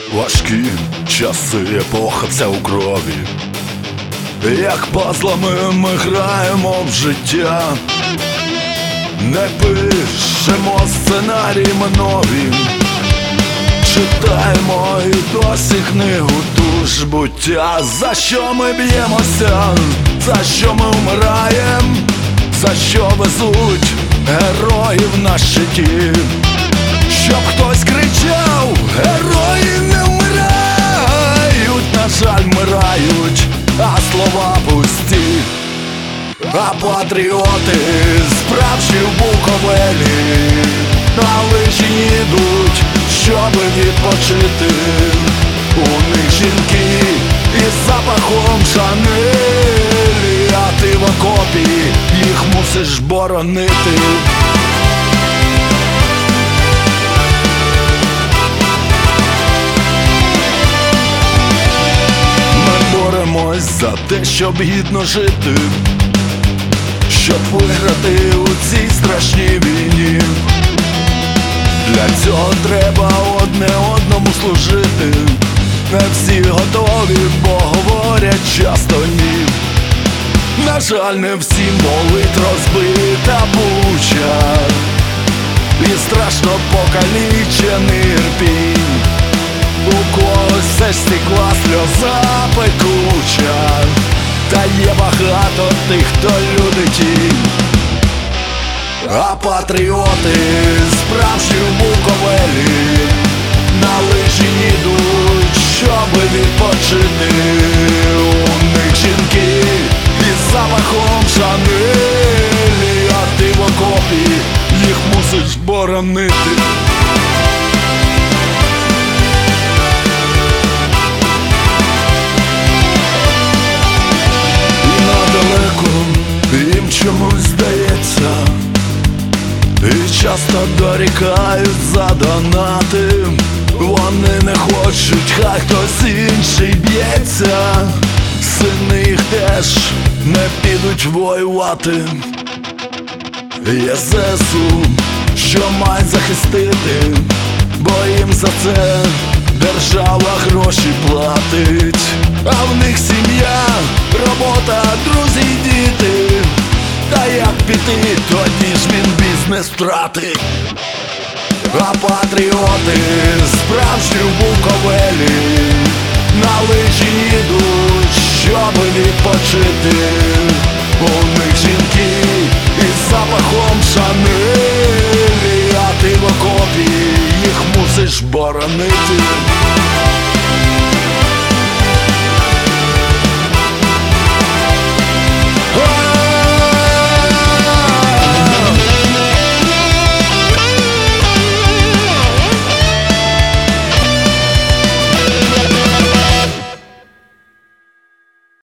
Важкі часи, епоха вся у крові. Як пазлами ми граємо в життя, не пишемо сценарії ми нові, читаємо і досі книгу ту ж буття. За що ми б'ємося, за що ми вмираєм, за що везуть героїв на щиті, щоб хтось кричав: герої не вмирають, на жаль, вмирають, а слова пусті. А патріоти справжні в Буковелі на лижі їдуть, щоби відпочити. У них жінки із запахом Шанелі, а ти в окопі їх мусиш боронити. Ми боремось за те, щоб гідно жити, щоб виграти у цій страшній війні. Для цього треба одне одному служити. Не всі готові, бо говорять часто ні. На жаль, не всім болить розбита Буча і страшно покалічений Ірпінь. У когось все ж стекла сльоза пекуча, та є багато тих, хто люди тінь. А патріоти справжні в Буковелі на лижі їдуть, щоби відпочити. У них жінки із запахом Шанелі, а ти в окопі їх мусиш боронити. Їм чомусь здається, і часто дорікають за донати. Вони не хочуть, хай хтось інший б'ється. Сини їх теж не підуть воювати. Є ЗСУ, що мають захистити, бо їм за це держава гроші платить. А в них сім'я, робота, друзі й діти. Та як піти, тоді ж він бізнес втратить. А патріоти справжні в Буковелі на лижі їдуть, щоби відпочити. У них жінки із запахом Шанелі, а ти в окопі їх мусиш боронити.